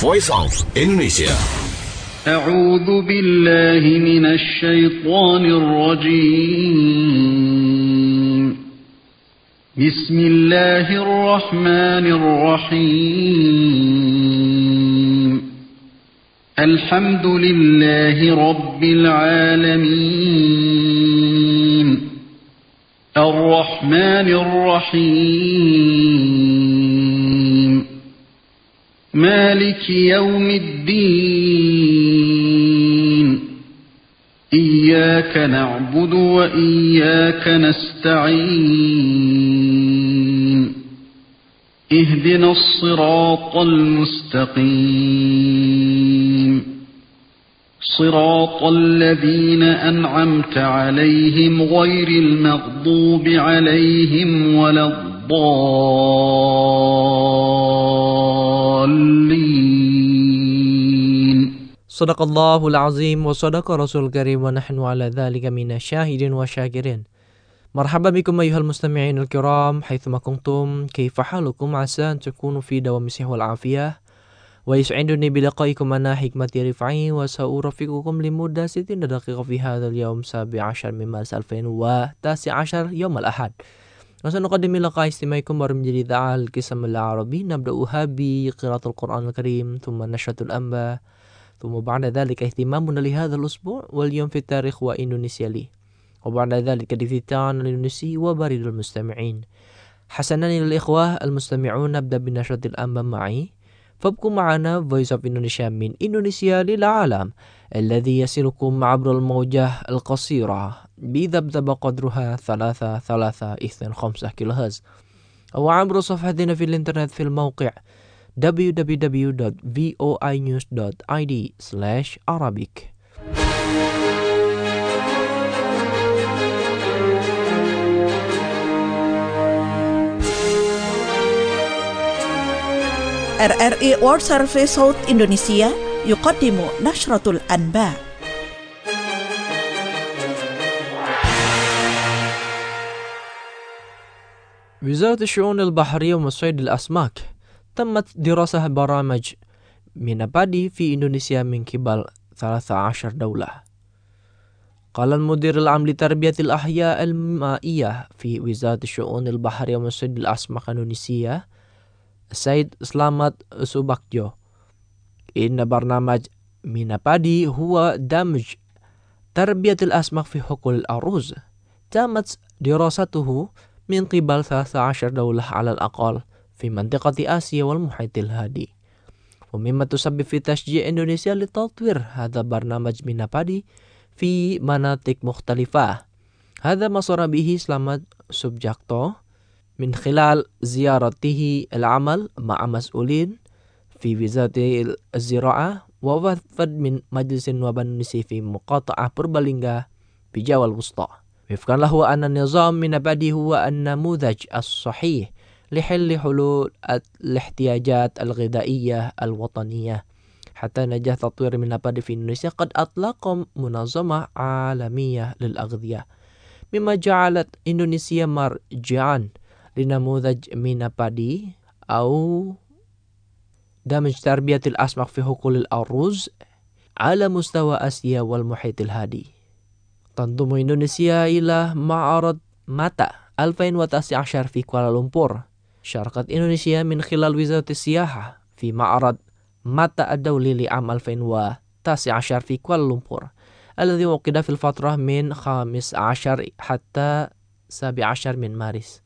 Voice of Indonesia. أعوذ بالله من الشيطان الرجيم. بسم الله الرحمن الرحيم. الحمد لله رب العالمين. الرحمن الرحيم. مالك يوم الدين. إياك نعبد وإياك نستعين. اهدنا الصراط المستقيم. صراط الذين أنعمت عليهم غير المغضوب عليهم ولا الضالين. Sadaqallahul azim wa sadaqa rasul karim wa nahnu ala dhalika minasyahidin wa syakirin. Marhaban bikum ayyuhal mustami'in al-kiram haitsuma kuntum, kaifa halukum, asa an takunu fi dawamin sihah wal afiyah. Wa yus'iduni bilaqaikum ana hikmati rifai wa sa'urafiqukum limudda 60 daqiqah fi hadzal yawm 17 min Maret 2019 yawm al-ahad. Wa sanuqaddimu liqa istimaikum baru menjadi da'al qisam al-arabi nabda'uha bi qiraatul Qur'an al-karim thumma nashratul anba thumma ba'da dhalika ihtimamuna li hadzal usbu' wal yawm fi tarikh wa Indonesia li. وبعد ذلك دفتان الإندونيسي وبريد المستمعين. حسنا للإخوة المستمعون، نبدأ بنشرة الأنباء معي، فابقوا معنا Voice of Indonesia من إندونيسيا للعالم الذي يصلكم عبر الموجة القصيرة بذبذب قدرها 3.325 كيلوهرتز أو عبر صفحتنا في الإنترنت في الموقع www.voinews.id/Arabic. RRI World Service South Indonesia يقدم نشرة الأنباء. وزارة الشؤون البحرية وصيد الأسماك تمت دراسة برامج مينابادي في إندونيسيا من قبل 13 دولة. قال المدير العام لتربية الأحياء المائية في وزارة الشؤون البحرية وصيد الأسماك إندونيسيا السيد سلامت سوباكجو إن برنامج مينابادي هو دمج تربية الأسماك في حقول الأرز. تمت دراسته من قبل 13 دولة على الأقل في منطقة آسيا والمحيط الهادي، ومما تسبب في تشجيع إندونيسيا لتطوير هذا برنامج مينابادي في مناطق مختلفة. هذا ما صار به سلامت سوباكجو من خلال زيارته العمل مع مسؤولين في وزارة الزراعة ووفد من مجلس النواب الإندونيسي في مقاطعة بوربالينغا بجاوا الوسطى. وفقا له أن النظام مينابادي هو النموذج الصحيح لحل حلول الاحتياجات الغذائية الوطنية. حتى نجاح تطوير مينابادي في إندونيسيا قد أطلق منظمة عالمية للأغذية، مما جعلت إندونيسيا مرجعا لنموذج مينابادي أو دمج تربية الأسماك في حقول الأرز على مستوى آسيا والمحيط الهادي. تنضم إندونيسيا إلى معرض ماتا 2019 في كوالالمبور. شاركت إندونيسيا من خلال وزارة السياحة في معرض ماتا الدولي لعام 2019 في كوالالمبور الذي عقد في الفترة من 15 حتى 17 من مارس.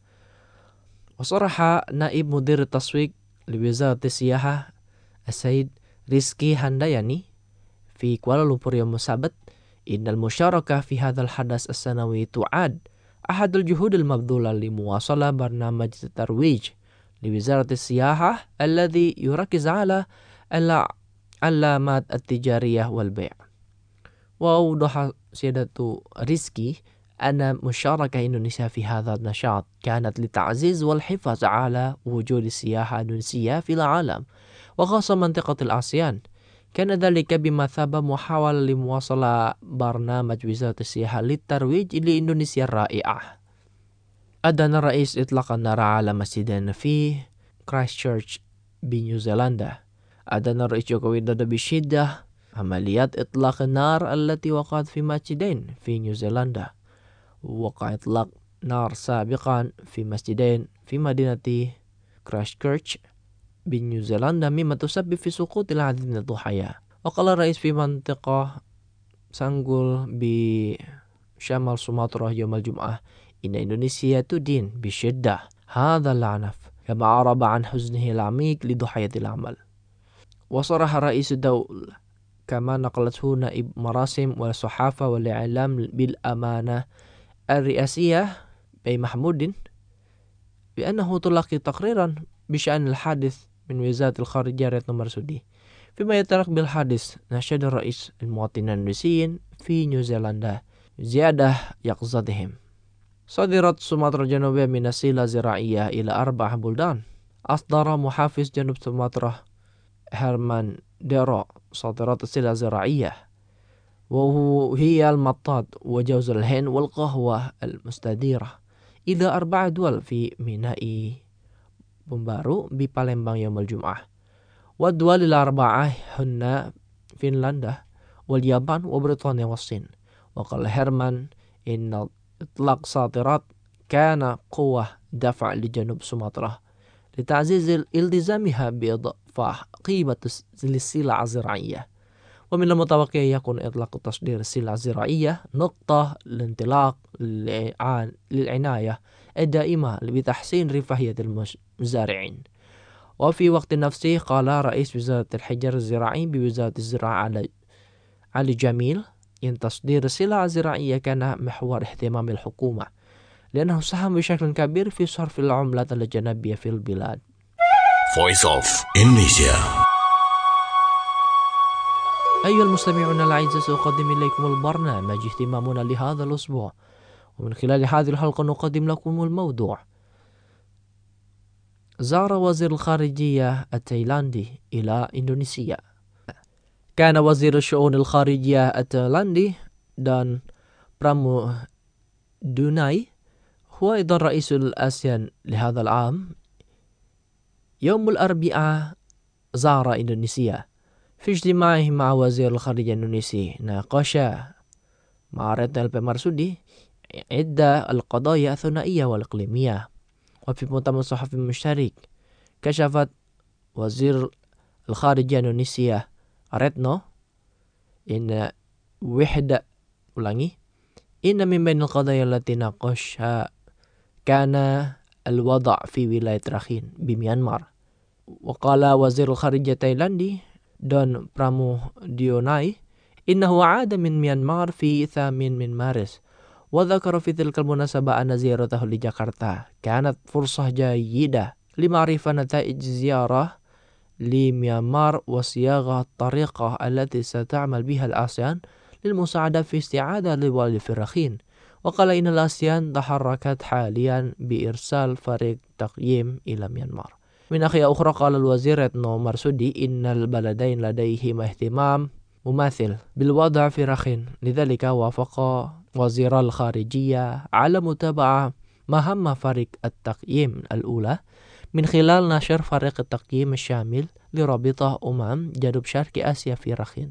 وصرح نائب مدير التسويق لوزارة السياحة السيد ريسكي هانداياني في كوالالمبور يوم السبت إن المشاركة في هذا الحدث السنوي تعد أحد الجهود المبذولة لمواصلة برنامج الترويج لوزارة السياحة الذي يركز على العلامات التجارية والبيع. وأوضح سيادة ريسكي أن مشاركة إندونيسيا في هذا النشاط كانت لتعزيز والحفاظ على وجود السياحة الإندونيسية في العالم وخاصة منطقة الآسيان. كان ذلك بمثابة محاولة لمواصلة برنامج وزارة السياحة للترويج لإندونيسيا الرائعة. أدان الرئيس إطلاق النار على مسجد في كرايستشيرش بنيوزيلندا أدان الرئيس جوكو ويدودو بشدة عمليات إطلاق النار التي وقعت في مسجدين في نيوزيلندا. وقع إطلاق نار سابقا في مسجدين في مدينة كرايستشيرش بنيوزيلندا مما تسبب في سقوط العديد من الضحايا. وقال الرئيس في منطقة سانغول بشمال سومطرة يوم الجمعة إن إندونيسيا تدين بشدة هذا العنف، كما أعرب عن حزنه العميق لضحايا العمل. وصرح رئيس الدولة كما نقلته نائب مراسم والصحافة والإعلام بالأمانة الرئاسية بي محمود بأنه تلقي تقريرا بشأن الحادث من وزارة الخارجية ريتنو مرسودي. فيما يتعلق بالحادث، نشد الرئيس المواطنين الإندونيسيين في نيوزيلندا زيادة يقظتهم. صدرت سومطرة الجنوبية من السلة الزراعية إلى 4 بلدان. أصدر محافظ جنوب سومطرة هيرمان ديرو صادرات السلة الزراعية، وهي المطاط وجوز الهند والقهوة المستديرة، إلى 4 دول في ميناء بومبارو ببالمبang يوم الجمعة. والدول الأربعة هن فنلندا واليابان وبريطانيا والصين. وقال هيرمان إن إطلاق صادرات كان قوة دفع لجنوب سومطرة لتعزيز التزامها بإضافة قيمة للسلع الزراعية. ومن المتوقع يكون إطلاق تصدير السلع الزراعية نقطة الانطلاق للعناية الدائمة بتحسين رفاهية المزارعين. وفي وقت نفسه قال رئيس وزارة الحجر الزراعي بوزارة الزراعة علي جميل إن تصدير السلع الزراعية كان محور اهتمام الحكومة، لأنه ساهم بشكل كبير في صرف العملات الأجنبية في البلاد. Voice of Indonesia. أيها المستمعون الأعزاء، سأقدم إليكم البرنامج اهتمامنا لهذا الأسبوع، ومن خلال هذه الحلقة نقدم لكم الموضوع: زار وزير الخارجية التايلاندي إلى إندونيسيا. كان وزير الشؤون الخارجية التايلاندي دان برامودوناي هو أيضا رئيس الآسيان لهذا العام يوم الأربعاء زار إندونيسيا. في اجتماعه مع وزير الخارجية الإندونيسي ناقش مع ريتنو مرسودي عدة القضايا الثنائية والإقليمية. وفي مؤتمر صحفي مشترك كشفت وزير الخارجية الإندونيسيا ريتنو إن من بين القضايا التي ناقشها كان الوضع في ولاية راخين بميانمار. وقال وزير الخارجية التايلاندي دون برامودوناي إنه عاد من ميانمار في 8 مارس، وذكر في تلك المناسبة أن زيارته لجاكرتا كانت فرصة جيدة لمعرفة نتائج زيارة لميانمار وصياغة الطريقة التي ستعمل بها الآسيان للمساعدة في استعادة الوضع في الراخين. وقال إن الآسيان تحركت حاليا بإرسال فريق تقييم إلى ميانمار. من ناحية أخرى قال الوزير ريتنو مرسودي إن البلدين لديهما اهتمام مماثل بالوضع في راخين، لذلك وافق وزير الخارجية على متابعة مهام فريق التقييم الأولى من خلال نشر فريق التقييم الشامل لرابطة جنوب شرق آسيا في راخين.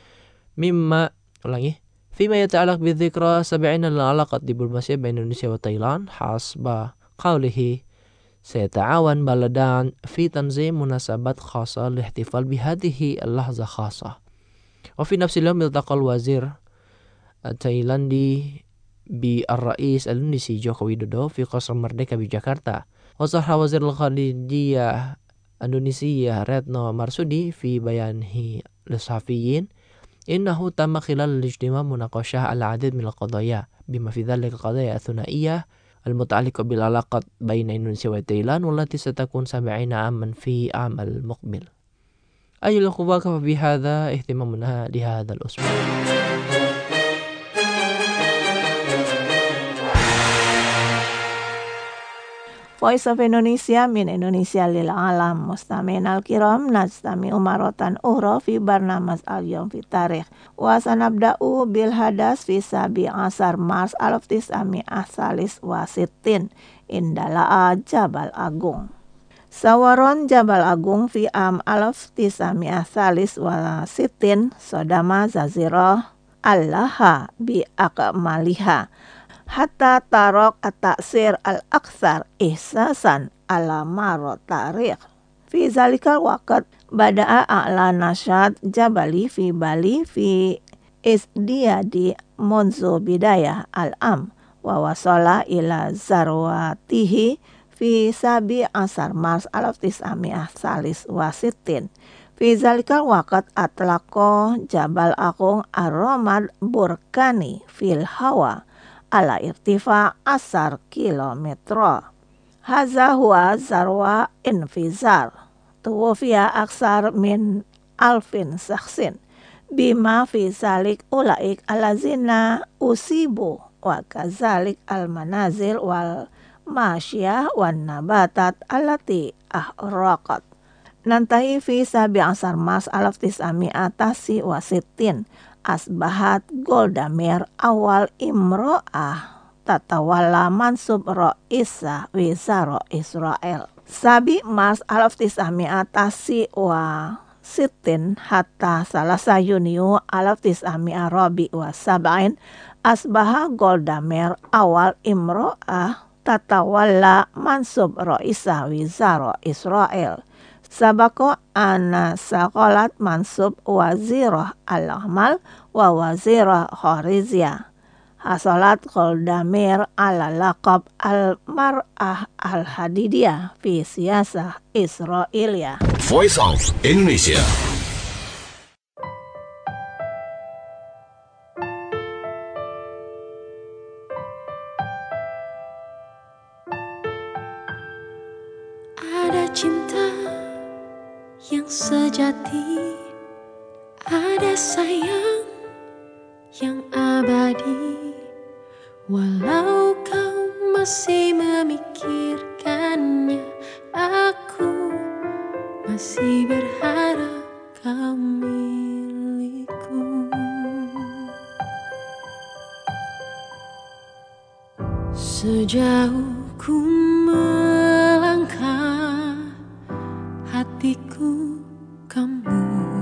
فيما يتعلق بذكرى 70 للعلاقة الدبلوماسية بين إندونيسيا وتايلاند، حسب قوله سيتعاون بلدان في تنظيم مناسبات خاصة للاحتفال بهذه اللحظة خاصة. وفي نفس اليوم التقى الوزير التايلاندي بالرئيس الإندونيسي جوكو ويدودو في قصر مردeka بجاكرتا. وصرح وزير الخارجية الإندونيسية ريتنو مرسودي في بيانه للصحفيين إنه تم خلال الاجتماع مناقشة العديد من القضايا، بما في ذلك القضايا الثنائية المتعلقة بالعلاقة بين إندونيسيا وتايلاند والتي ستكون 70 عاما في عام المقبل. أيها الأخوة، كفى بهذا اهتمامنا لهذا الأسبوع. Voice of Indonesia min Indonesia lil alam. Mustami'in al-kiram, najtami umaratan uhra fi barnamas al-yawm fi tarikh. Wa sanabda'u bil hadas fi sabi asar Mars 1963 indala'a Jabal Agung. Sawaron Jabal Agung fi am alaf tisamia salis wa sitin sodama zazirah allaha bi akmaliha hatta tarok at-taksir al-aksar ihsasan ala maro tarikh. Fi zalikal waqt bada'a a'la nasyad Jabali fi Bali fi isdiyadi munzu bidayah al-am wa wasala ila zarwatihi fi sabi asar Mars alaf tis'ami'ah salis wa sitin. Fi zalikal waqt atlaqo Jabal Agung ar-ramad burkani fil hawa ala irtifa asar kilometra. Haza huwa zarwa infizar. Tuwfiya aksar min alfin saksin. Bima fi zalik ulaik alazina usibu wa kazalik al-manazil wal masyah wan nabatat allati ahraqat. Nantahi fi sabi asar Mas alaf tis'ami'ah tasi wa sitin. Asbahat Golda Meir awal imro'ah tatawalla mansub Ra'isa Wizara Israel. Sabi Mars alaf tis'ami'ah tasi wa sitin hatta salasa Yuniu alaf tis'ami'ah rabi wa sab'in. Asbaha Golda Meir awal imro'ah tatawalla mansub Ra'isa Wizara Israel. Sabako ana sakolat mansub wazirah al-ahmal wa wazirah khorizia. Hasolat Golda Meir ala laqab al-mar'ah al-hadidiyah fi siyasah Israelia. Voice of Indonesia. Ada cinta yang sejati, ada sayang yang abadi. Walau kau masih memikirkannya, aku masih berharap kau milikku. Sejauh ku melangkah, hatiku kamu.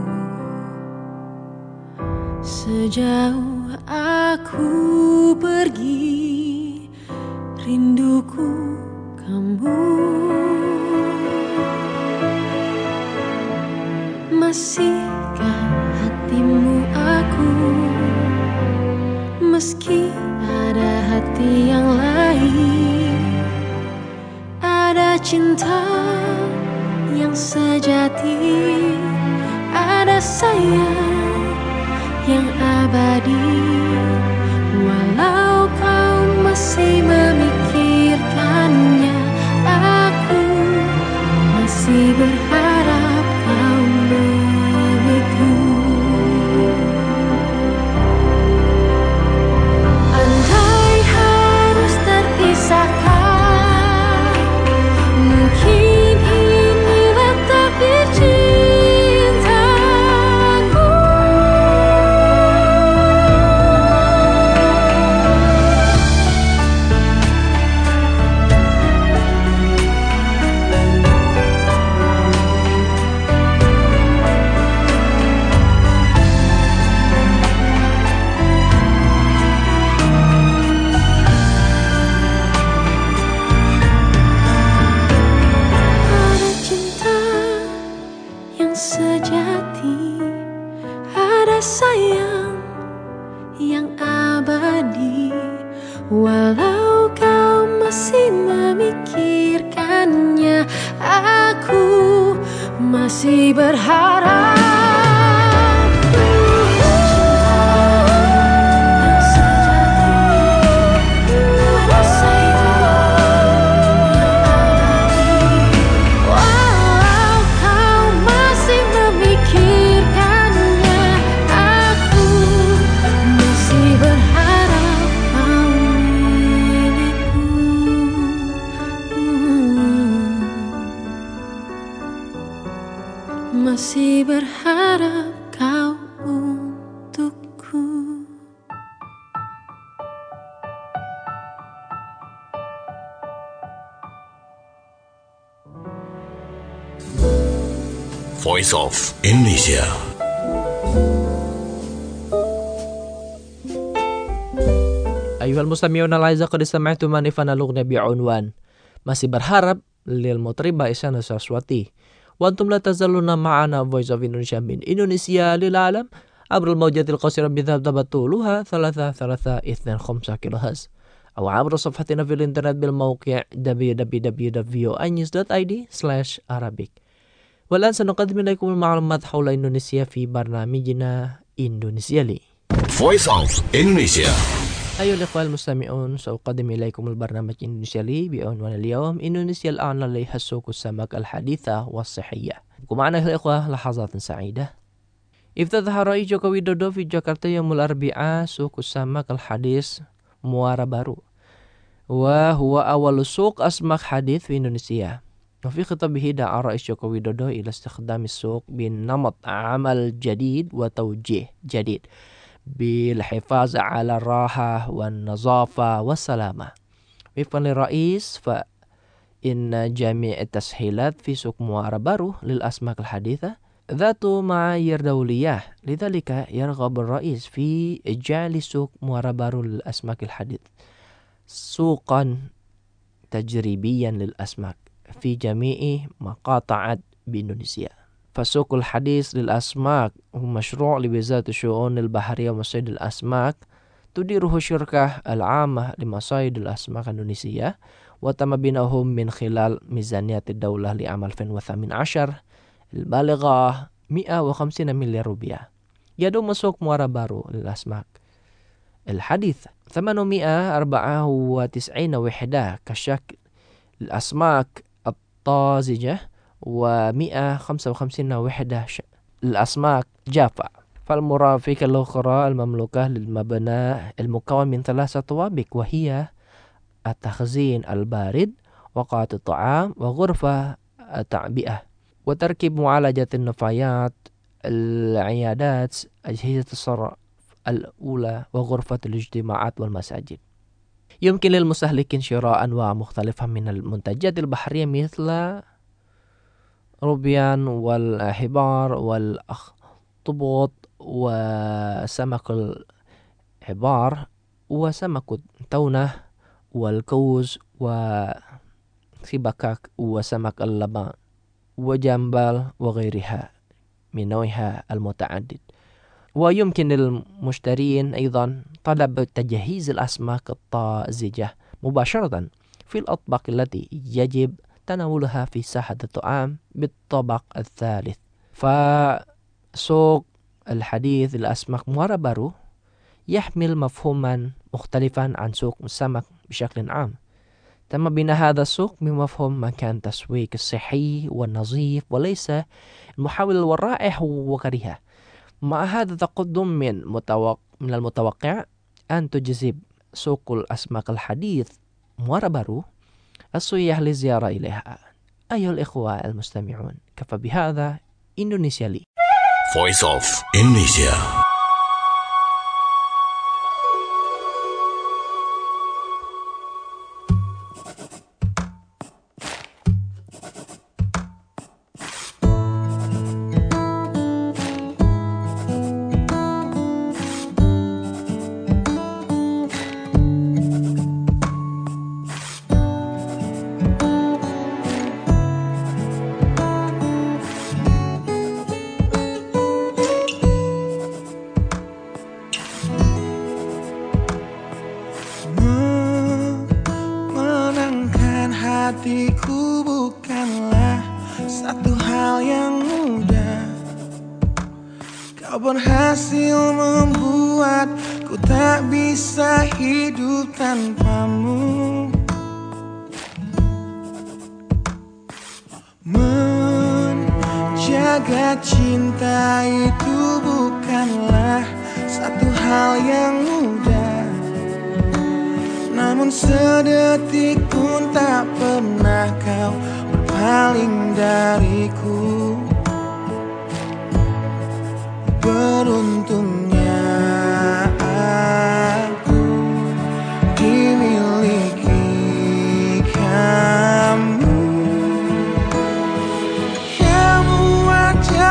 Sejauh aku pergi, rinduku kamu. Masihkah hatimu aku, meski ada hati yang lain? Ada cinta yang sejati, ada sayang yang abadi. Walau kau masih memikirkannya, aku masih berharap kau milikku. Andai harus terpisahkan, mungkin inilah takdir cintaku. Ada cinta yang sejati, ada sayang yang abadi. Walau kau masih memikirkannya, aku masih berharap. Walau kau masih memikirkannya, aku masih berharap kau milikku. Masih berharap kau untukku. Voice of Indonesia. أيها المستمعون الأعزاء قد استمعتم آنفا الأغنية بعنوان Masih Berharap للمطربة إسانا سرسوتي وأنتم لا تزالون معنا Voice of Indonesia من إندونيسيا للعالم عبر الموجات القصيرة بذبذبة طولها 325 كيلو هرتز أو عبر صفحتنا في الإنترنت بالموقع www.voanews.id/Arabic. والآن سنقدم إليكم المعلومات حول إندونيسيا في برنامجنا إندونيسيا لي. Voice of Indonesia. أيها الإخوة المستمعون، سأقدم إليكم البرنامج إندونيسيا لي بعنوان اليوم إندونيسيا الآن لديها سوق السمك الحديثة والصحية. ومعنا يا الإخوة لحظات سعيدة. افتتح رئيس جوكو ويدودو في جاكرتا يوم الأربعاء سوق السمك الحديث موارا بارو، وهو أول سوق أسماك حديث في إندونيسيا. وفي خطابه دعا رئيس جوكو ويدودو إلى استخدام السوق بنمط عمل جديد وتوجيه جديد بالحفاظ على الراحة والنظافة والسلامة. وفقا للرئيس فإن جميع التسهيلات في سوق موارا بارو للأسماك الحديثة ذات معايير دولية، لذلك يرغب الرئيس في إجعال سوق موارا بارو للأسماك الحديث سوقا تجريبيا للأسماك في جميع مقاطع بإندونيسيا. فالسوق الحديث للأسماك هو مشروع لوزارة الشؤون البحرية ومصايد الأسماك تديره الشركة العامة لمصايد الأسماك إندونيسيا، وتم بناؤه من خلال ميزانية الدولة لعام 2018 البالغة 150 مليار روبيا. يضم سوق موارا بارو للأسماك الحديث 894 وحدة كشكل الأسماك الطازجة و155 وحدة الأسماك جافة. فالمرافق الأخرى المملوكة للمبنى المكون من 3 طوابق، وهي التخزين البارد وقاعة الطعام وغرفة التعبئة وتركيب معالجة النفايات، العيادات، أجهزة الصرف الأولى وغرفة الاجتماعات والمساجد. يمكن للمستهلكين شراء أنواع مختلفة من المنتجات البحرية مثل روبيان والحبار والأخطبوط وسمك الحبار وسمك التونة والكوز وسبكاك وسمك اللبان وجمبل وغيرها من نوعها المتعدد. ويمكن للمشترين أيضا طلب تجهيز الأسماك الطازجة مباشرة في الأطباق التي يجب تناولها في ساحة الطعام بالطبق الثالث. فسوق الحديث للأسماك موارا بارو يحمل مفهوما مختلفا عن سوق السمك بشكل عام. تم بناء هذا السوق بمفهوم مكان تسويق الصحي والنظيف وليس المحاول والرائح وغيرها. مع هذا التقدم من المتوقع أن تجذب سوق الأسماك الحديث موارا بارو السياح للزيارة إليها. أيها الإخوة المستمعون، كفى بهذا إندونيسيا لي. Voice of Indonesia. Hatiku bukanlah satu hal yang mudah. Kau berhasil membuatku tak bisa hidup tanpamu. Menjaga cinta itu bukanlah satu hal yang mudah. Namun sedetik pun tak pernah kau berpaling dariku. Beruntungnya aku dimiliki kamu. Kamu wajah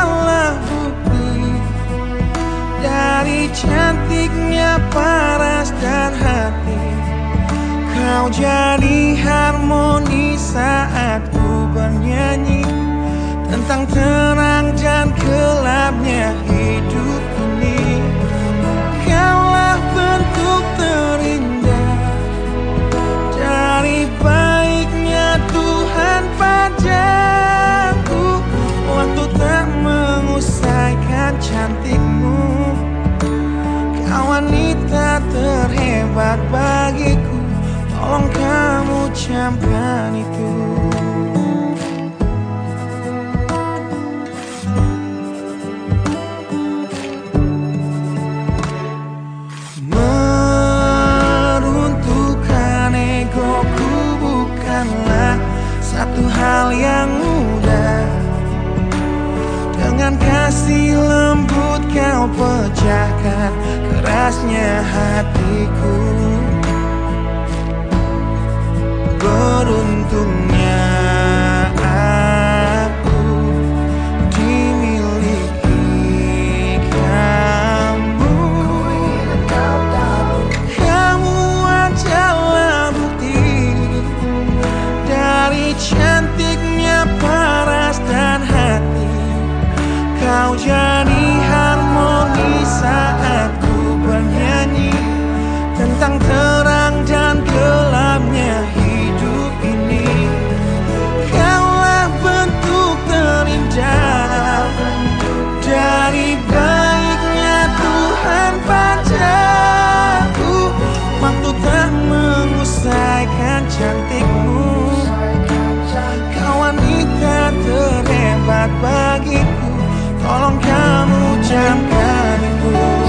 Kau jadi harmoni saat ku bernyanyi tentang terang dan gelapnya hidup ini. Kaulah bentuk terindah dari baiknya Tuhan padaku. Waktu tak mengusaikan cantikmu, kau wanita terhebat bagiku. Tolong kamu camkan itu. Meruntuhkan egoku bukanlah satu hal yang mudah. Dengan kasih lembut kau pecahkan kerasnya hatiku. Beruntungnya aku dimiliki kamu. Kamu adalah bukti dari cantiknya paras dan hati. Kau jadi harmoni saat ku bernyanyi tentang terang dan gelapnya hidup ini. Kaulah bentuk terindah dari baiknya Tuhan padaku. Waktu tak mengusaikan cantikmu, kau wanita terhebat bagiku. Tolong kamu camkan itu.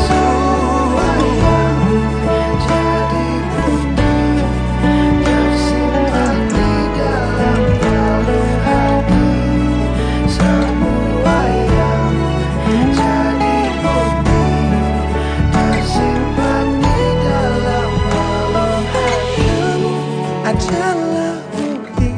Adalah bukti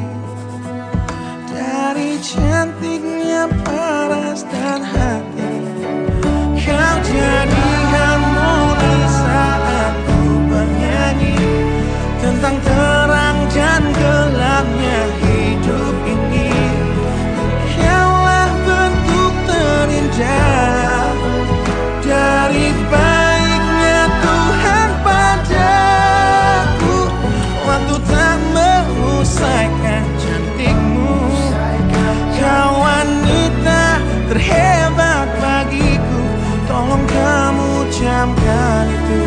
dari cantiknya paras dan hati. Kau jadi harmoni saat ku bernyanyi tentang terang dan gelapnya hidup ini. Kaulah bentuk terindah dari baiknya Tuhan padaku. Waktu tak mengusaikan cantikmu, kau wanita terhebat bagiku. Tolong kamu camkan itu.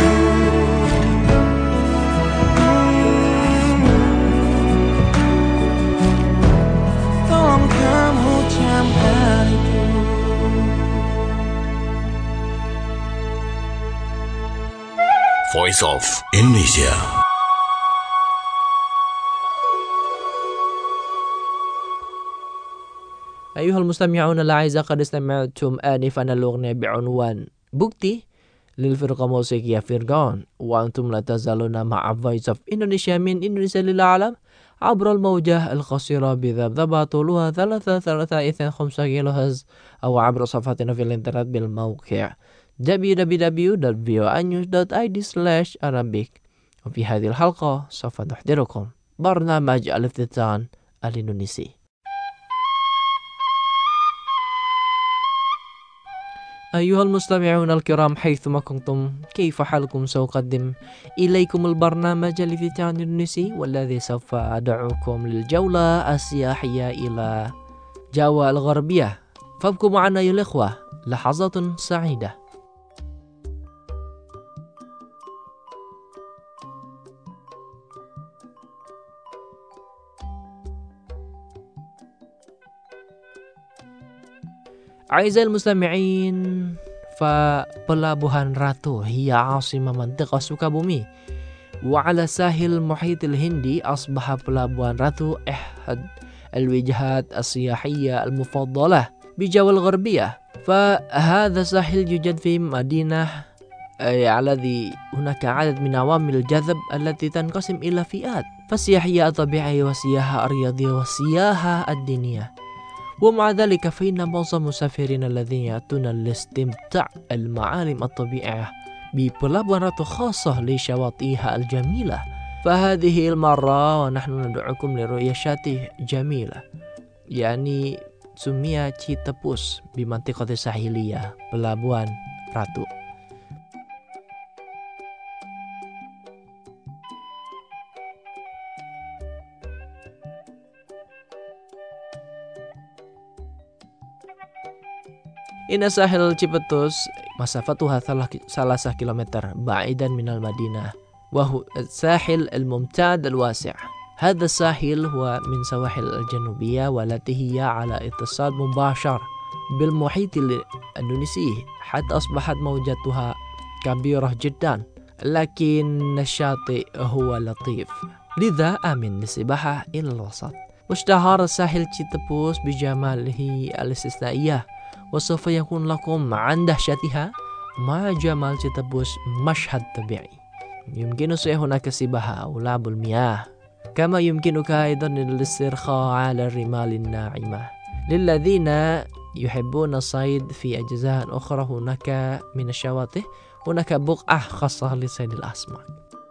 Tolong kamu camkan itu. Voice of Indonesia. أيها المستمعون الأعزاء، قد استمعتم آنفا الأغنية بعنوان بوكتي للفرقة الموسيقية فرقان، وأنتم لا تزالون مع Voice of Indonesia من إندونيسيا للعالم عبر الموجة القصيرة بذبذبة طولها 3.5 كيلو هرتز، أو عبر صفحتنا في الإنترنت بالموقع www.voanews.id/Arabic. وفي هذه الحلقة سوف نحضركم برنامج الافتتان الإندونيسي. أيها المستمعون الكرام حيثما كنتم، كيف حالكم؟ سأقدم إليكم البرنامج الافتتان الإندونيسي، والذي سوف أدعوكم للجولة السياحية إلى جاوا الغربية. فابقوا معنا أيها الإخوة، لحظات سعيدة. أعزائي المستمعين، فبلابوهان راتو هي عاصمة منطقة سوكابومي، وعلى ساحل المحيط الهندي. أصبح بلابوهان راتو أحد الوجهات السياحية المفضلة بجاوا الغربية. فهذا الساحل يوجد في مدينة الذي هناك عدد من عوامل الجذب التي تنقسم إلى فئات، فالسياحية الطبيعية والسياحة الرياضية والسياحة الدينية. ومع ذلك فإن معظم المسافرين الذين يأتون لاستمتاع المعالم الطبيعية ببلابوهان راتو خاصة لشواطئها الجميلة فهذه المرة ونحن ندعوكم لرؤية شاطئ جميلة يعني سمي Citepus بمنطقة الساحلية Pelabuhan Ratu. إن ساحل Cipetus مسافتها 3 كيلومتر بعيدا من المدينة وهو الساحل الممتد الواسع. هذا الساحل هو من سواحل الجنوبية والتي هي على اتصال مباشر بالمحيط الإندونيسي حتى أصبحت موجتها كبيرة جدا، لكن الشاطئ هو لطيف لذا آمن للسباحة إلى الوسط. واشتهر ساحل Citepus بجماله الاستثنائية وسوف يكون لكم عن دهشتها مع جمال Citepus مشهد طبيعي يمكن هناك السباحة أو لعب المياه، كما يمكنك أيضا الاسترخاء على الرمال الناعمة. للذين يحبون الصيد في أجزاء أخرى هناك من الشواطئ هناك بقعة خاصة لصيد الأسماك.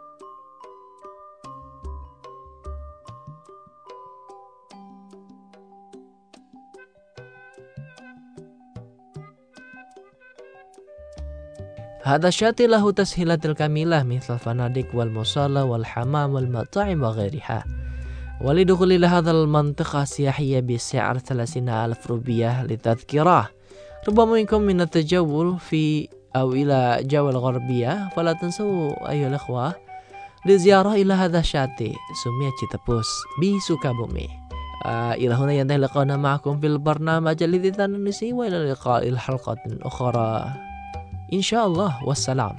هذا الشاطئ له تسهيلات الكاملة مثل الفنادق والمصالة والحمام والمطاعم وغيرها. ولدخول إلى هذا المنطقة السياحية بسعر 30,000 روبية للتذكرة. ربما منكم من التجول في أو إلى جولة غربية، فلا تنسوا أيها الأخوة للزيارة إلى هذا الشاطئ سمي Citepus بسوكابومي. إلى هنا ينتهي لقاؤنا معكم في البرنامج الذي تنسي، وإلى اللقاء الحلقة أخرى إن شاء الله، والسلام.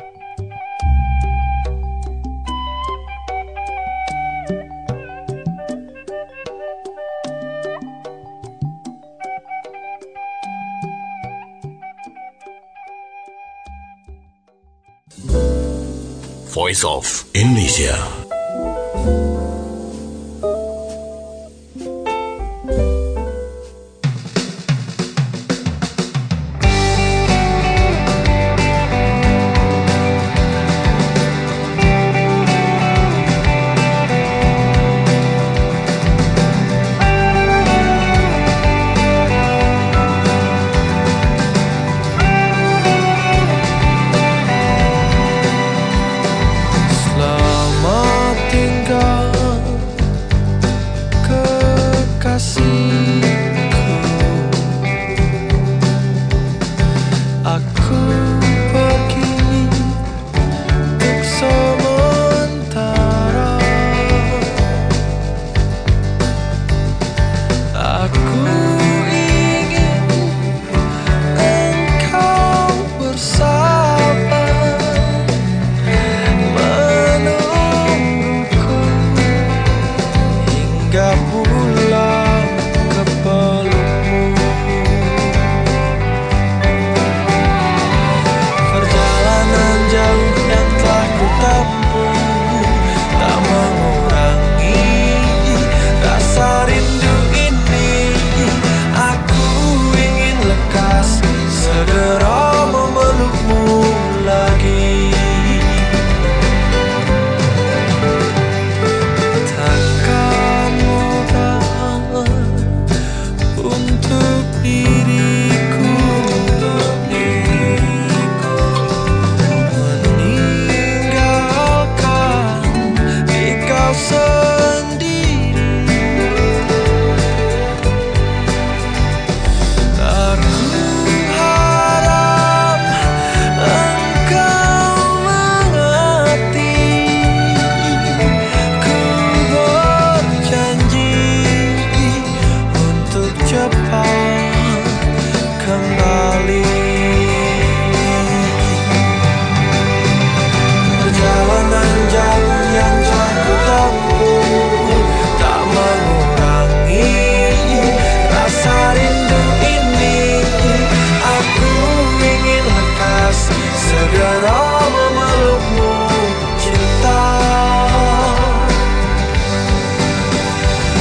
Voice of Indonesia.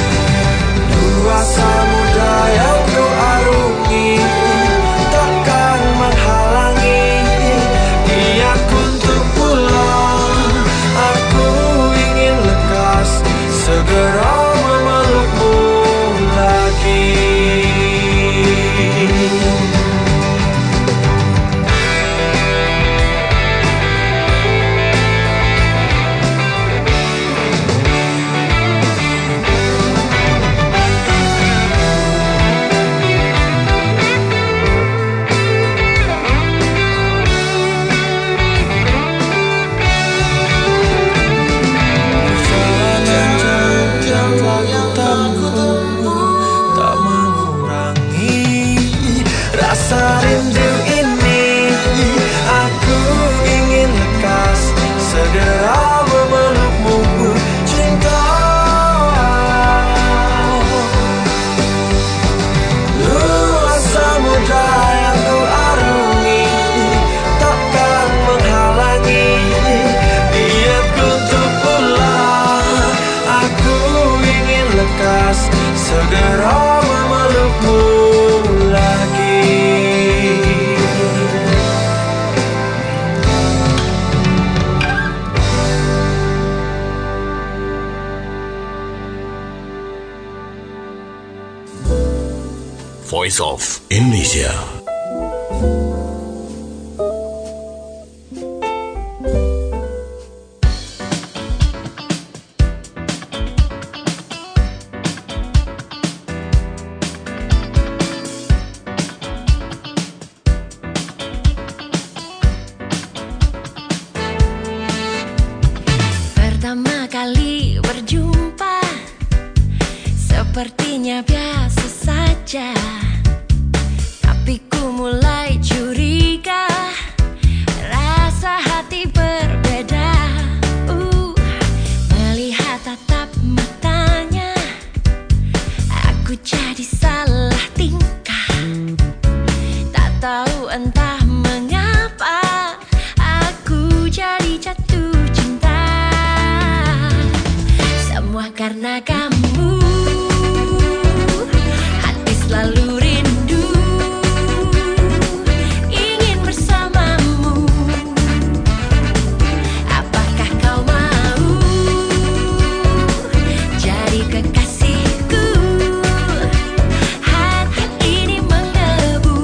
Samudra yang kau arungi takkan segera memelukmu lagi. Voice of Indonesia. Pertama kali berjumpa, sepertinya biasa saja, tapi ku mulai curiga, rasa hati berbeda. Melihat tatap matanya, aku jadi salah tingkah. Tak tahu entah mengapa, aku jadi jatuh cinta. Semua karena kamu, hati selalu rindu, ingin bersamamu. Apakah kau mau jadi kekasihku? Hati ini menggebu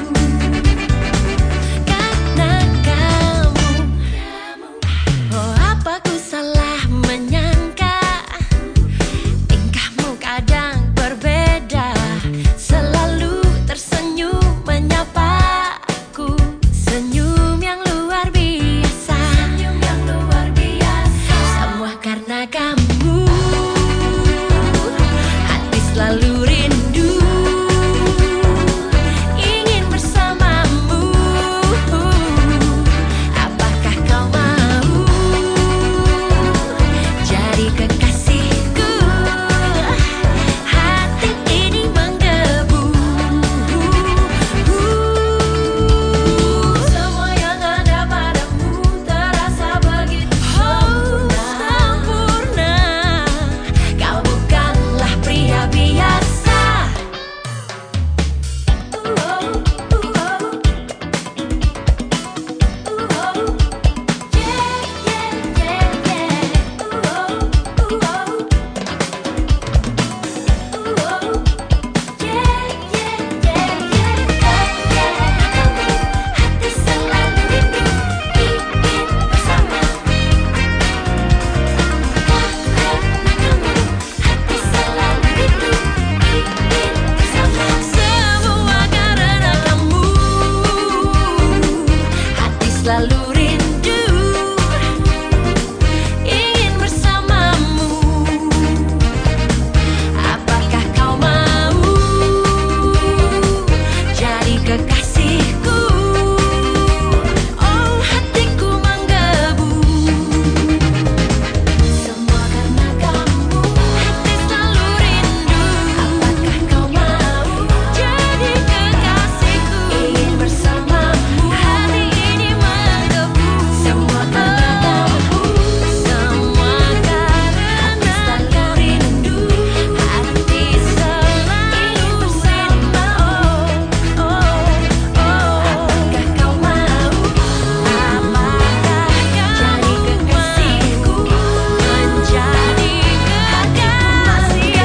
karena kamu. Oh, apa ku salah menyangka, tingkahmu kadang berbeda, selalu tersenyum menyapaku, senyum yang luar biasa, semua karena kamu, hati selalu rindu, ingin bersamamu. Apakah kau mau jadi kekasihku? Hati ini menggebu. Semua yang ada padamu terasa begitu sempurna. Kau bukanlah pria biasa. Hati selalu rindu, ingin bersama. Hati selalu rindu, ingin bersama. Semua karena kamu, hati selalu rindu, ingin bersamamu. Apakah kau mau jadi kekasihku? Oh, hatiku menggebu. Semua karena kamu, hati selalu rindu. Apakah kau mau jadi kekasihku? Ingin bersamamu. Hati ini menggebu. Semua karena kamu, semua karena selalu rindu. Hati selalu bersama. Apakah kau mau? Apakah jadi kekasihku? Menjadi kekasihku.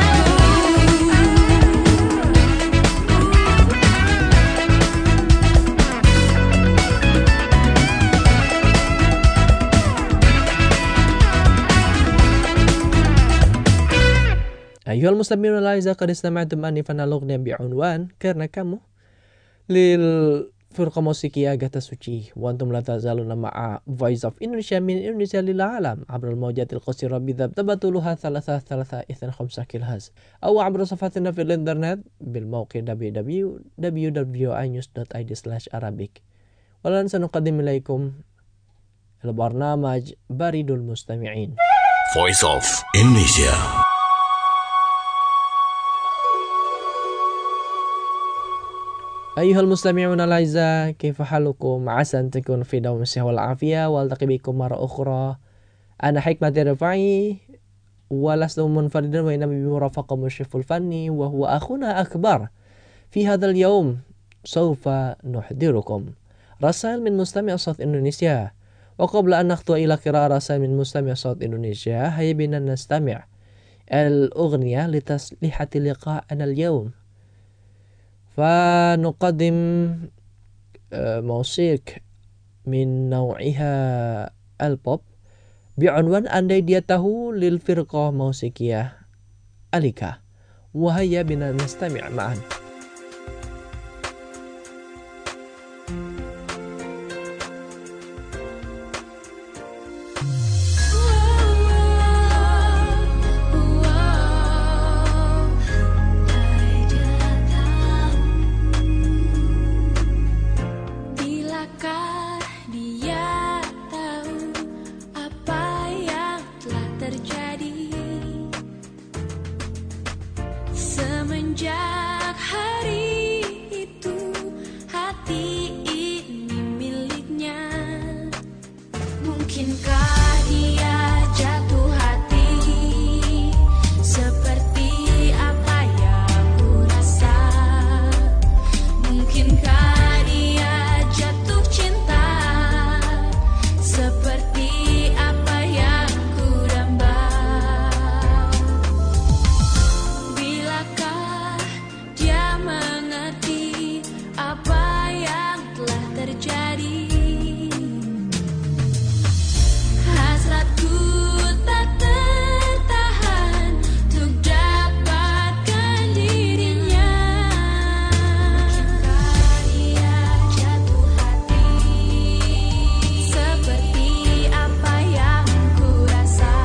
أيها المستمعون الأعزاء قد استمعتم آنفا الأغنية بعنوان كرنا كامو للفرقة موسيقية أغاتا سوتشي، وأنتم لا تزالون مع Voice of Indonesia من إندونيسيا للعالم عبر الموجات القصيرة بضبط طولها 3.325 كيلوهرتز أو عبر صفحتنا في الإنترنت بالموقع www.inews.id/arabic. والآن سنقدم إليكم البرنامج بريد المستمعين. Voice of Indonesia. أيها المستمعون الأعزاء، كيف حالكم؟ عسى أن تكونوا في دوام الصحة والعافية، والتقي بكم مرة أخرى. أنا حكمة الرفاعي ولست منفردا وإنما بمرافقة مشرف الفني وهو أخونا أكبر. في هذا اليوم سوف نحضركم رسائل من مستمع صوت إندونيسيا. وقبل أن نخطو إلى قراءة رسائل من مستمع صوت إندونيسيا هيا بنا نستمع الأغنية لتسليحة لقاءنا اليوم. فنقدم موسيقى من نوعها البوب بعنوان أندai dia tahu للفرقة موسيقية أليكا. وهيا بنا نستمع معا. Semenjak hari itu hati ini miliknya. Mungkinkah dia jatuh hati seperti apa yang ku rasa? Mungkinkah dia jatuh cinta seperti apa yang ku damba? Bilakah dia mengerti apa yang telah terjadi? Hasratku tak tertahan untuk dapatkan dirinya. Mungkinkah dia jatuh hati seperti apa yang ku rasa?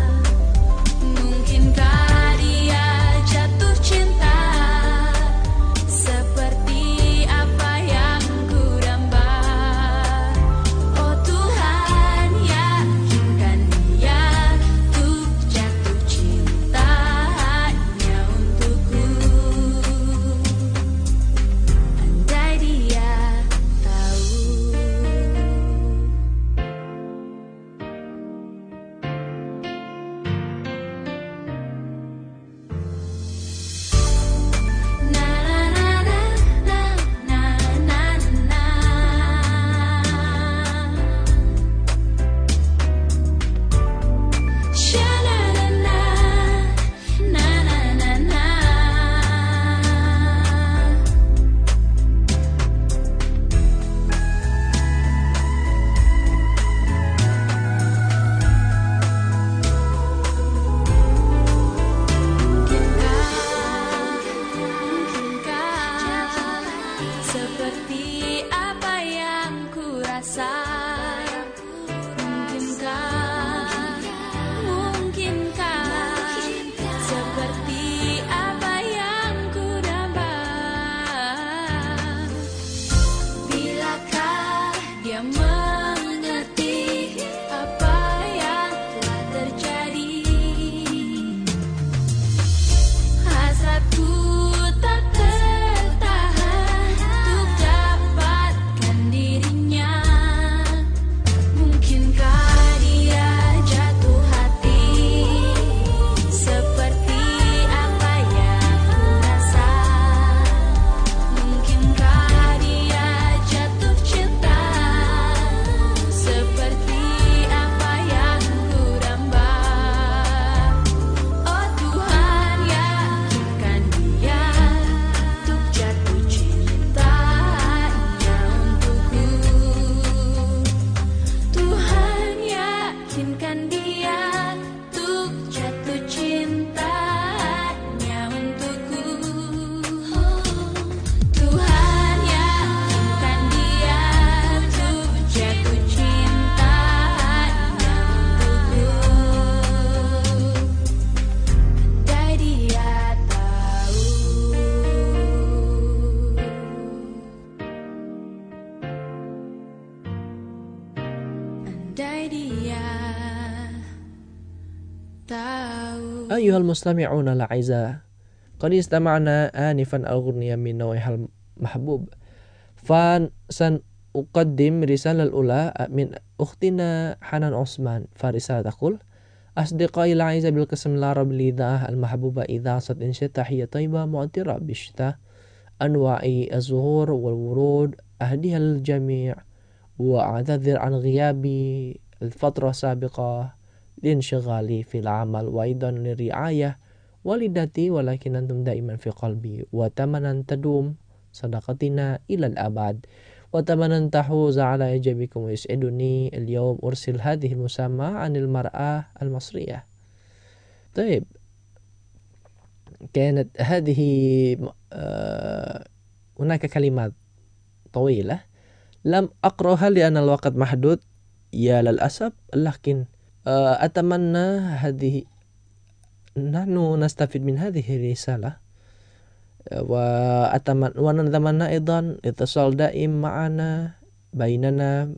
Mungkinkah dia jatuh cinta seperti apa yang ku damba? Oh Tuhan, yakinkan dia untuk jatuh cinta hanya untukku. Andai dia tahu. Na na na na na na na. Sha na na na na na na. Mungkinkah seperti apa yang ku rasa? Mungkinkah seperti apa yang ku damba? Bilakah dia mengerti apa yang telah terjadi? Hasratku tak tertahan untuk dapatkan dirinya. Mungkinkah dia jatuh hati seperti apa yang ku rasa? Mungkinkah dia jatuh cinta seperti apa yang ku damba? Oh Tuhan, yakinkan dia untuk jatuh cinta hanya untukku. Tuhan, yakinkan dia untuk jatuh cinta hanya untukku. Tuhan, yakinkan dia untuk jatuh cinta hanya untukku. Andai dia tahu. Andai dia tahu. أيها المستمعون الأعزاء قد استمعنا آنفا الأغنية من نوعها المحبوب. فسنقدم رسالة الأولى من أختنا حنان عثمان. فرسالة تقول أصدقائي الأعزاء بالقسم العربي للإذاعة المحبوبة إذاعة صوت إنشاء، تحية طيبة معطرة بالشتاء أنواع الزهور والورود أهديها للجميع، وأعتذر عن غيابي الفترة السابقة لانشغالي في العمل وأيضا لرعاية والدتي، ولكن أنتم دائما في قلبي، وأتمنى أن تدوم صداقتنا إلى الأبد، وأتمنى أن تحوز على إعجابكم. ويسعدني اليوم أرسل هذه المسامة عن المرأة المصرية. طيب، كانت هذه هناك كلمات طويلة لم أقرأها لأن الوقت محدود يا للأسف، لكن أتمنى نحن نستفيد من هذه الرسالة، ونتمنى أيضا اتصال دائم معنا بيننا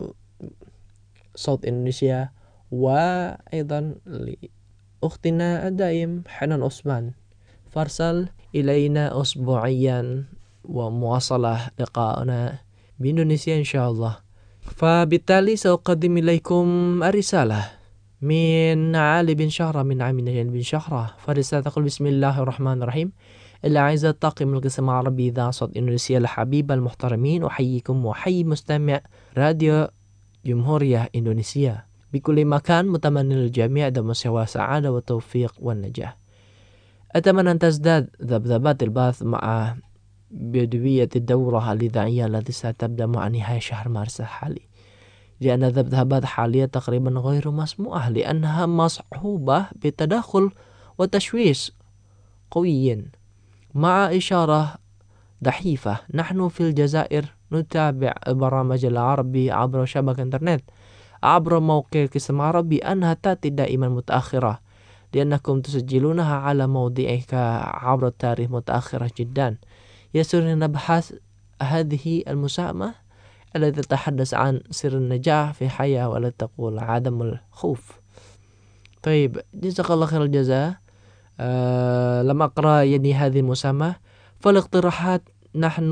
صوت إندونيسيا، وأيضا لأختنا الدائم حنان عثمان فارسل إلينا أسبوعيا ومواصلة لقائنا بإندونيسيا إن شاء الله. فبالتالي سأقدم إليكم الرسالة من علي بن شهرة من عمنا بن شهرة. فرسالة تقول: بسم الله الرحمن الرحيم. الأعزاء طاقم القسم العربي إذاعة صوت إندونيسيا الحبيبة المحترمين، أحييكم وأحيي مستمع راديو جمهورية إندونيسيا بكل مكان، متمنى للجميع دوام السعادة والتوفيق والنجاح. أتمنى أن تزداد ذبذبات البث مع بدوية الدورة الإذاعية التي ستبدأ مع نهاية شهر مارس الحالي، لأن ذبذبات حالية تقريبا غير مسموعة لأنها مصحوبة بتدخل وتشويش قوي مع إشارة ضعيفة. نحن في الجزائر نتابع برامج العربي عبر شبكة إنترنت عبر موقع القسم العربي، أنها تأتي دائما متأخرة لأنكم تسجلونها على موضعك عبر التاريخ متأخرة جدا. يسرنا نبحث هذه المساهمة التي تتحدث عن سر النجاح في الحياة ولا تقول عدم الخوف. طيب، جزاك الله خير الجزاء. لما أقرأ هذه المساهمة، فالاقتراحات نحن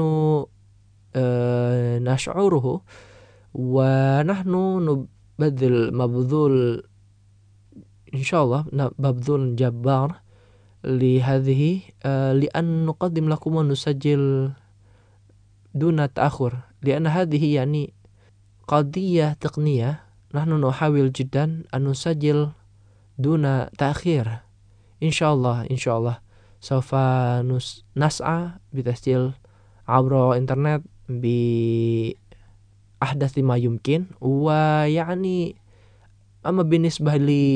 نشعره، ونحن نبذل مبذول إن شاء الله، مبذول جبار لهذه، لأن نقدم لكم ونسجل دون تأخر، لأن هذه يعني قضية تقنية. نحن نحاول جدا أن نسجل دون تأخير. إن شاء الله سوف نسعى بتسجيل عبر إنترنت بأحدث ما يمكن. ويعني أما بالنسبة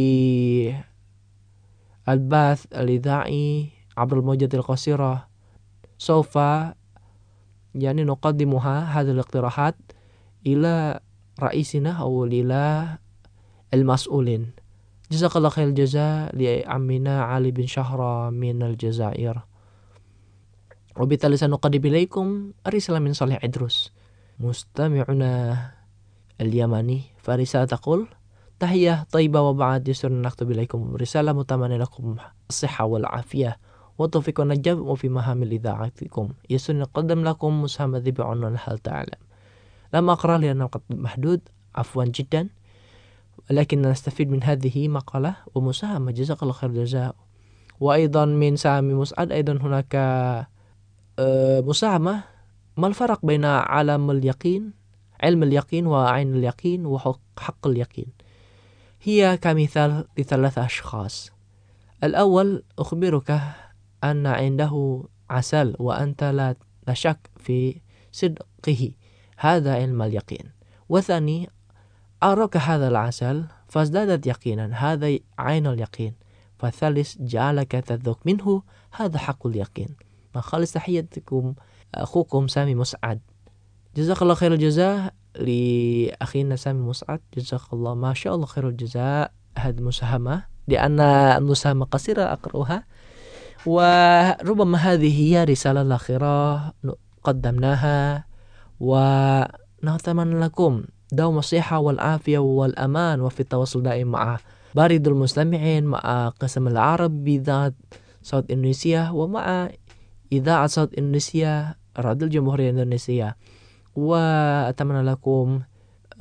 للبث الإذاعي عبر الموجات القصيرة، سوف يعني نقدمها هذه الاقتراحات إلى رئيسنا أو إلى المسؤولين. جزاك الله خير الجزاء لعمنا علي بن شهرة من الجزائر. وبالتالي سنقدم إليكم رسالة من صالح إدروس مستمعنا اليمني. فرسالة تقول: تحية طيبة وبعد، يسرنا نكتب إليكم رسالة متمنى لكم الصحة والعافية والتوفيق والنجاح في مهام إذاعتكم. يسرنا نقدم لكم مساهمة بعنوان هل تعلم. لم أقرأ لأن الوقت محدود، عفوا جدا، لكن نستفيد من هذه مقالة ومساهمة. جزاك الله خير الجزاء. وأيضا من سامي مسعد أيضا هناك مساهمة: ما الفرق بين علم اليقين وعين اليقين وحق اليقين؟ هي كمثال لثلاثة أشخاص. الأول أخبرك أن عنده عسل وأنت لا شك في صدقه، هذا علم اليقين. والثاني أراك هذا العسل فازدادت يقينا، هذا عين اليقين. فالثالث جعلك تذوق منه، هذا حق اليقين. خالص تحياتكم أخوكم سامي مسعد. جزاك الله خير الجزاء لأخينا سامي مسعد. جزاك الله ما شاء الله خير الجزاء. هذه مساهمة لأن المساهمة قصيرة أقرأها، وربما هذه هي رسالة الأخيرة قدمناها، ونتمنى لكم دوام الصحة والعافية والأمان، وفي التواصل دائم مع بريد المستمعين، مع قسم العرب بإذاعة صوت إندونيسيا، ومع إذاعة صوت إندونيسيا راديو الجمهورية إندونيسيا. وأتمنى لكم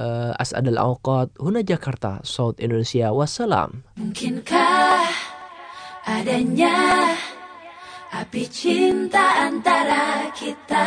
As'ad al-Awqad, Huna Jakarta, Saud Indonesia. Wassalam. Mungkinkah adanya api cinta antara kita?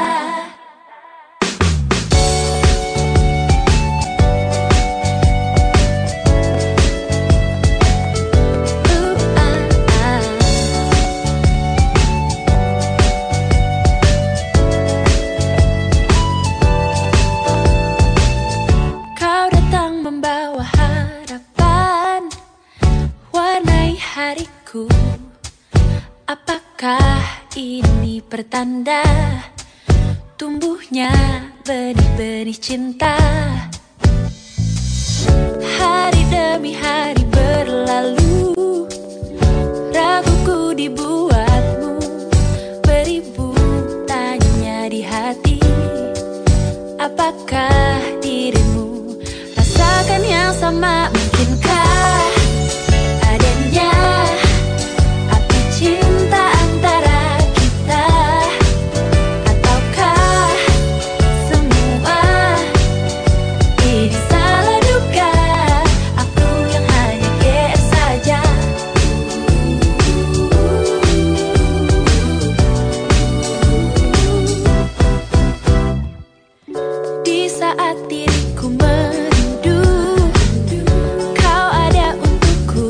Kau datang membawa harapan, warnai hariku. Apakah ini pertanda tumbuhnya benih-benih cinta? Hari demi hari berlalu, raguku dibuatmu, beribu tanya di hati. Apakah dirimu rasakan yang sama? Mungkinkah adanya api cinta antara kita? Ataukah semua ini salah duga? Aku yang hanya GR saja. Di saat diriku merindu, kau ada untukku.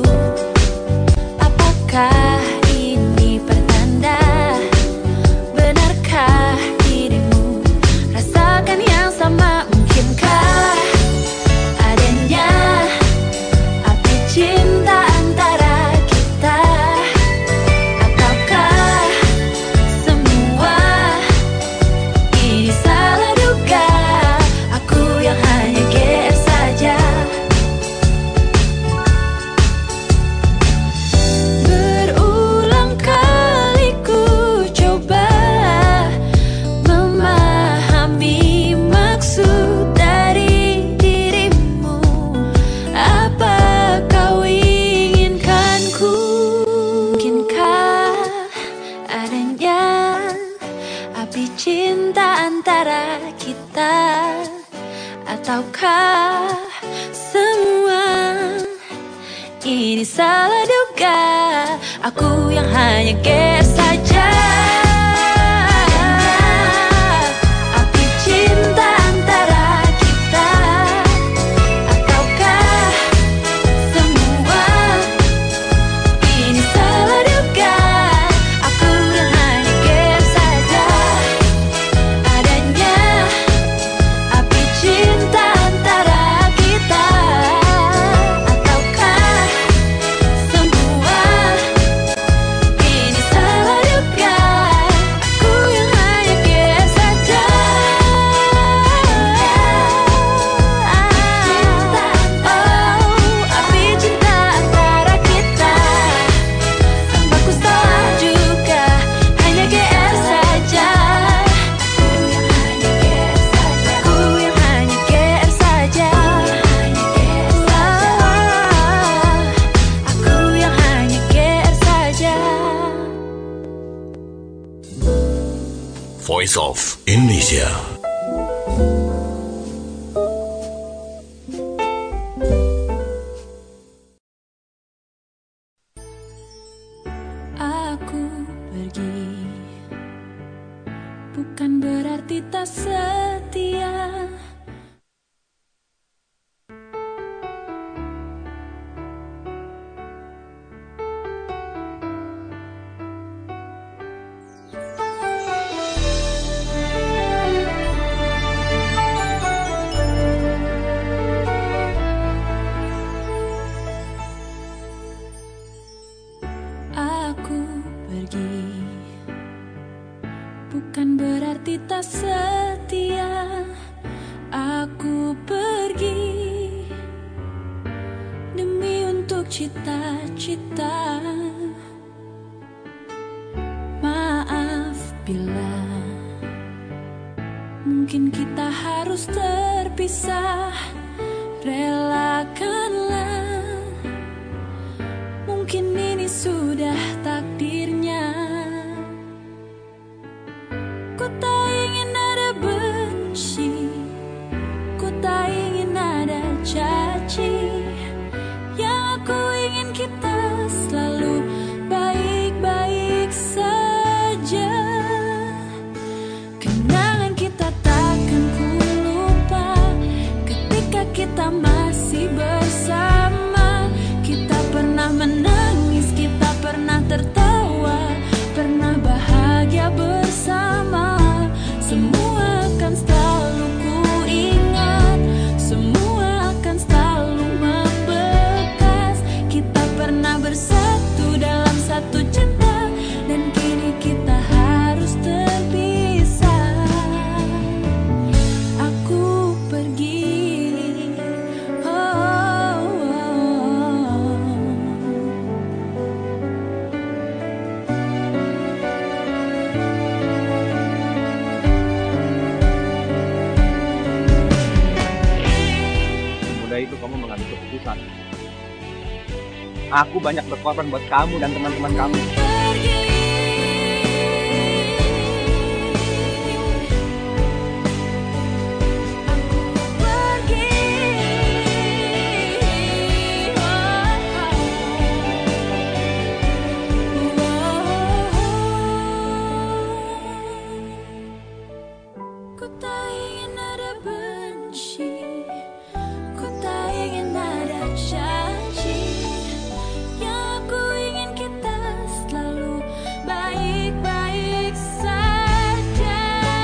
Apakah ini pertanda? Benarkah dirimu rasakan yang sama? Mungkinkah adanya api cinta antara kita? Ataukah semua ini salah duga? Aku yang hanya GR saja. Berulang kali ku coba memahami maksud dari dirimu. Apa kau inginkanku? Mungkinkah adanya api cinta antara kita? Ataukah semua ini salah duga? Aku yang hanya GR saja. Api cinta antara kita. Ataukah semua ini salah duga? Aku yang hanya GR saja. Adanya api cinta antara kita. Ataukah semua ini salah duga? Aku yang hanya GR saja. Oh, api cinta antara kita. Aku salah juga, hanya GR saja. Aku yang hanya GR saja. Aku yang hanya GR saja. Voice of Indonesia. Aku pergi, bukan berarti tak setia. Aku pergi, bukan berarti tak setia. Aku pergi demi untuk cita-cita. Maaf bila mungkin kita harus terpisah. Relakanlah, mungkin ini sudah takdirnya. Ku tak ingin ada benci, ku tak ingin ada Semua akan selalu ku ingat, semua akan selalu membekas. Kita pernah bersatu dalam satu cinta, dan kini kita harus terpisah. Aku pergi, oh, Semudah itu kamu mengambil keputusan. Aku banyak berkorban buat kamu dan teman-teman kamu. pergi. Aku pergi. Ku tak ingin ada benci, ku tak ingin ada janji. Yang aku ingin kita selalu baik-baik saja.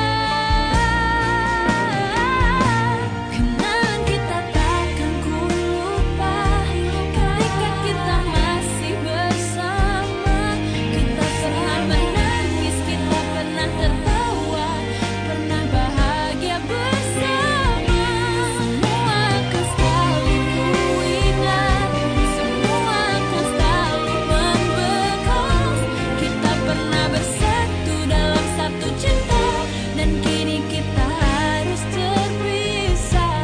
Kenangan kita takkan ku lupa, ketika kita masih bersama. Kita pernah menangis, kita pernah tertawa, pernah bahagia bersama. Semua akan selalu ku ingat, semua akan selalu membekas. Kita pernah bersatu dalam satu cinta, dan kini kita harus terpisah.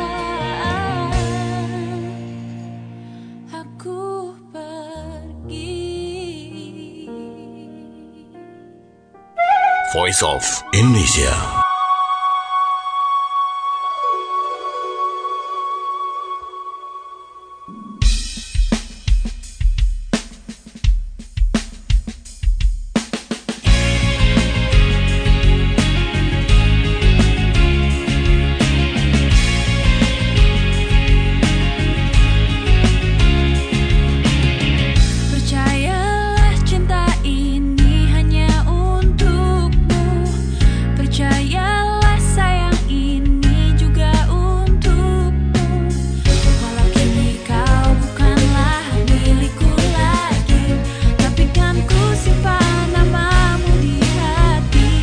Aku pergi. Voice of Indonesia. Percayalah cinta ini hanya untukmu. Percayalah sayang ini juga untukmu. Walau kini kau bukanlah milikku lagi, tapi kan ku simpan namamu di hati.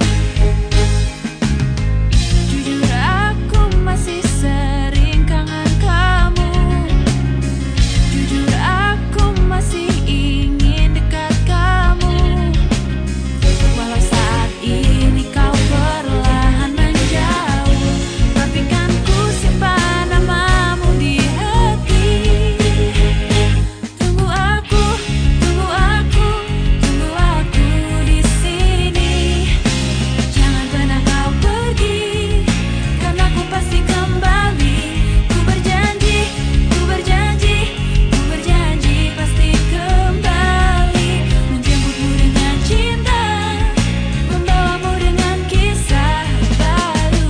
Jujur aku masih sering kangen kamu. Jujur aku masih ingin dekat kamu. Walau saat ini kau perlahan menjauh, tapi kan ku simpan namamu di hati. Tunggu aku, tunggu aku, tunggu aku di sini. Jangan pernah kau pergi, karena ku pasti kembali. Ku berjanji, ku berjanji, ku berjanji pasti kembali. Menjemputmu dengan cinta, membawamu dengan kisah baru.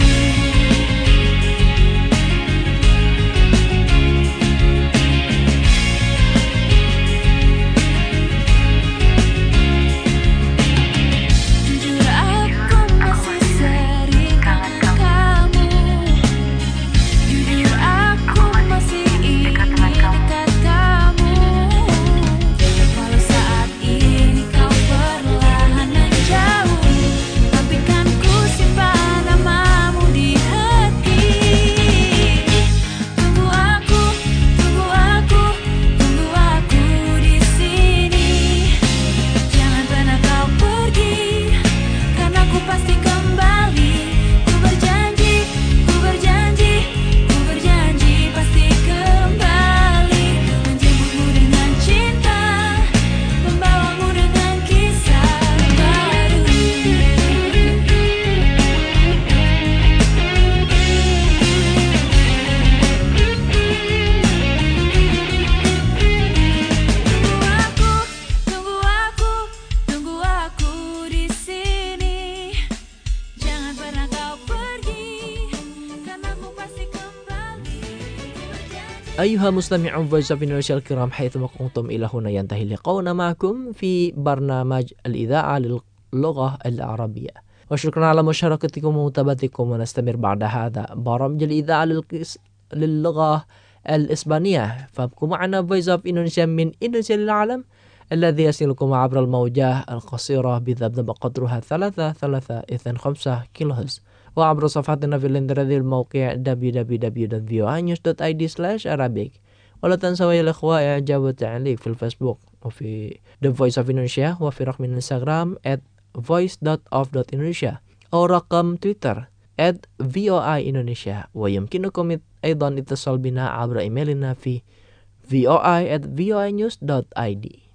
Jujur aku masih sering kangen kamu. Jujur aku masih ingin dekat kamu. Walau saat ini kau perlahan menjauh, tapi kan ku simpan namamu di hati. Tunggu aku, tunggu aku, tunggu aku di sini. Jangan pernah kau pergi, karena ku pasti kembali. Ku berjanji, ku berjanji, ku berjanji pasti kembali. Menjemputmu dengan cinta, membawamu dengan kisah baru. Tunggu aku di sini. Jangan pernah kau pergi, karena ku pasti kembali. Ku berjanji. أيها المستمعون فويس اوف إندونيسيا الكرام، حيثما كنتم إلى هنا ينتهي لقاؤنا معكم في برنامج الإذاعة للغة العربية. وشكرا على مشاركتكم ومتابعتكم ونستمر بعد هذا برامج الإذاعة للغة الإسبانية فابقوا معنا Voice of Indonesia من إندونيسيا للعالم الذي يصلكم عبر الموجة القصيرة بذبذب قدرها 3325 كيلوهرتز وعبر صفحتنا في الانترنت الموقع www.voanews.id/arabic ولا تنسوا يا الأخوة إعجاب والتعليق في الفيسبوك وفي The Voice of Indonesia وفي رقم الانستغرام @voice.of.indonesia أو رقم تويتر @voi Indonesia ويمكنكم أيضا اتصال بنا عبر إيميلنا في voi@voinews.id.